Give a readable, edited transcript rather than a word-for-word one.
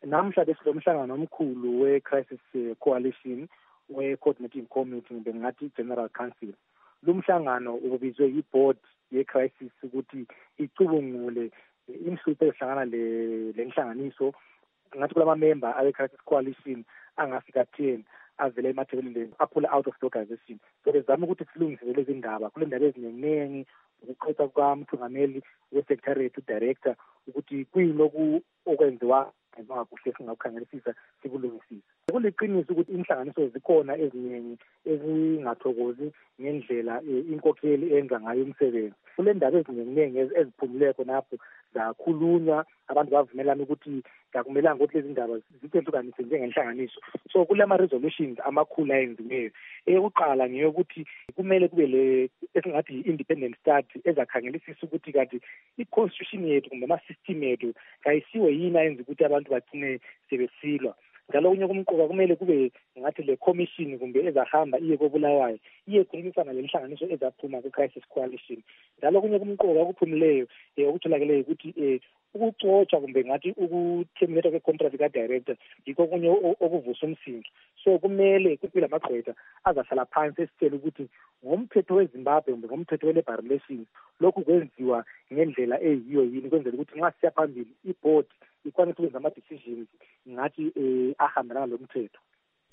Namhla besilomhlangano omkhulu we-Crisis Coalition we-Coordinating Committee bengathi General Council. Lumhlangano ubizwe yi-board ye-crisis ukuthi icubungule inhlupho ezihlangana lenhlanganiso ngathi kulama member awe-Crisis Coalition angafika 10 avele emathebelini aphula out of the organization. So bezama ukuthi silungise lezi ndaba kule ndaba eziningi ukuqhutha kwaMthungameli we-Secretariat Director ukuthi kuyilokhu okwenziwa ngakuhle singakukhangelisisa sikulungisisa. Kuliqiniso ukuthi inhlanganiso zikhona eziningi ezingathokozi ngendlela inkokheli enza ngayo umsebenzi. Kule ndaba eziningi eziphumile khonapho zakhulunywa abantu bavumelana ukuthi akumelanga ukuthi lezi ndaba ziphendukane njengenhlanganiso. So kulama resolutions amakhulu ayenziweyo. Eyokuqala ngeyokuthi kumele kube le esingathi independent study ezakhangelisisa ukuthi kanti i-constitution yethu kumbe ama-system yettu kayisiwe yini ayenza ukuthi abantu bagcine sebesilwa. Njalo kunye kumqoka kumele kube ngathi le commission kumbe ezahamba iye koBulawayo iye khulumisana lenhlanganiso ezaphuma ku-Crisis Coalition. Njalo kunye kumqoka okuphumileyo okutholakeleyo ukuthi ukuxotsha kumbe ngathi ukuterminate kwe-contract ka-director yikho kunye okuvusa umsindo. So kumele kube lamagqwetha azahlala phansi esitshela ukuthi ngomthetho weZimbabwe kumbe ngomthetho we-labor relations lokhu kwenziwa ngendlela eyiyo yini kwenzela ukuthi nxa siya phambili i-board ikwanise ukwenza ama-decisions ngathi ahambelana lo mthetho.